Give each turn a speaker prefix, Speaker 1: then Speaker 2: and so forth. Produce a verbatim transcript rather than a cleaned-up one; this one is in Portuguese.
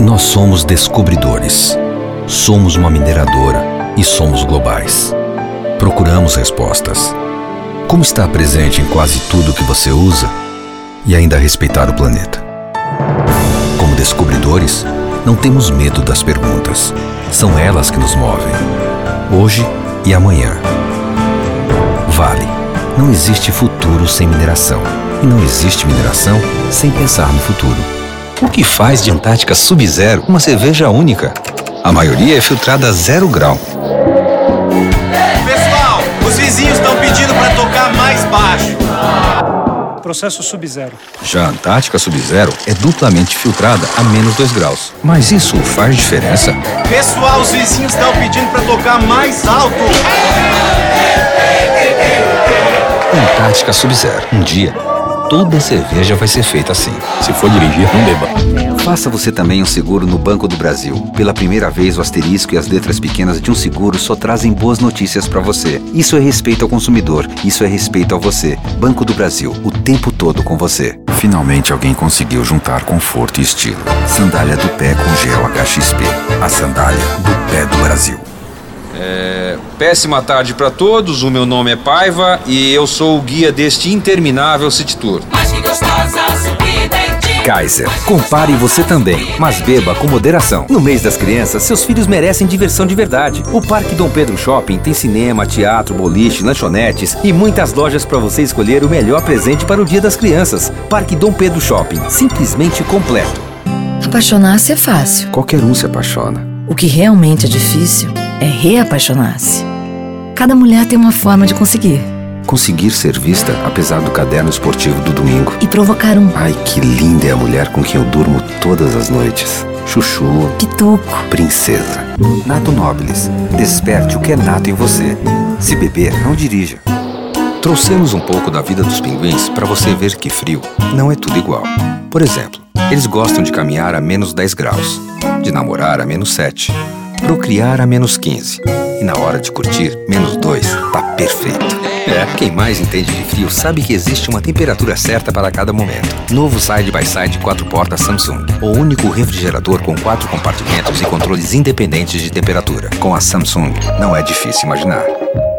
Speaker 1: Nós somos descobridores. Somos uma mineradora e somos globais. Procuramos respostas. Como estar presente em quase tudo que você usa e ainda respeitar o planeta? Como descobridores, não temos medo das perguntas. São elas que nos movem, hoje e amanhã. Vale. Não existe futuro sem mineração. E não existe mineração sem pensar no futuro.
Speaker 2: O que faz de Antártica Sub-Zero uma cerveja única? A maioria é filtrada a zero grau.
Speaker 3: Pessoal, os vizinhos estão pedindo para tocar mais baixo.
Speaker 4: Processo Sub-Zero.
Speaker 2: Já a Antártica Sub-Zero é duplamente filtrada a menos dois graus. Mas isso faz diferença?
Speaker 3: Pessoal, os vizinhos estão pedindo para tocar mais alto.
Speaker 2: Antártica Sub-Zero. Um dia, toda cerveja vai ser feita assim. Se for dirigir, não beba. Faça você também um seguro no Banco do Brasil. Pela primeira vez, o asterisco e as letras pequenas de um seguro só trazem boas notícias para você. Isso é respeito ao consumidor. Isso é respeito a você. Banco do Brasil, o tempo todo com você.
Speaker 1: Finalmente alguém conseguiu juntar conforto e estilo. Sandália do pé com gel H X P. A sandália do pé do Brasil.
Speaker 5: É, péssima tarde para todos, o meu nome é Paiva e eu sou o guia deste interminável City Tour.
Speaker 2: Kaiser, compare você também, mas beba com moderação. No mês das crianças, seus filhos merecem diversão de verdade. O Parque Dom Pedro Shopping tem cinema, teatro, boliche, lanchonetes e muitas lojas para você escolher o melhor presente para o Dia das Crianças. Parque Dom Pedro Shopping, simplesmente completo.
Speaker 6: Apaixonar-se é fácil.
Speaker 2: Qualquer um se apaixona.
Speaker 6: O que realmente é difícil é reapaixonar-se. Cada mulher tem uma forma de conseguir.
Speaker 2: Conseguir ser vista apesar do caderno esportivo do domingo.
Speaker 6: E provocar um
Speaker 2: Ai, que linda é a mulher com quem eu durmo todas as noites. Chuchu.
Speaker 6: pituco.
Speaker 2: Princesa. Nato Nobilis. Desperte o que é nato em você. Se beber, não dirija. Trouxemos um pouco da vida dos pinguins para você ver que frio não é tudo igual. Por exemplo, eles gostam de caminhar a menos dez graus, de namorar a menos sete, procriar a menos quinze. E na hora de curtir, menos dois, tá perfeito. É, quem mais entende de frio sabe que existe uma temperatura certa para cada momento. Novo Side-by-Side quatro portas Samsung. O único refrigerador com quatro compartimentos e controles independentes de temperatura. Com a Samsung, não é difícil imaginar.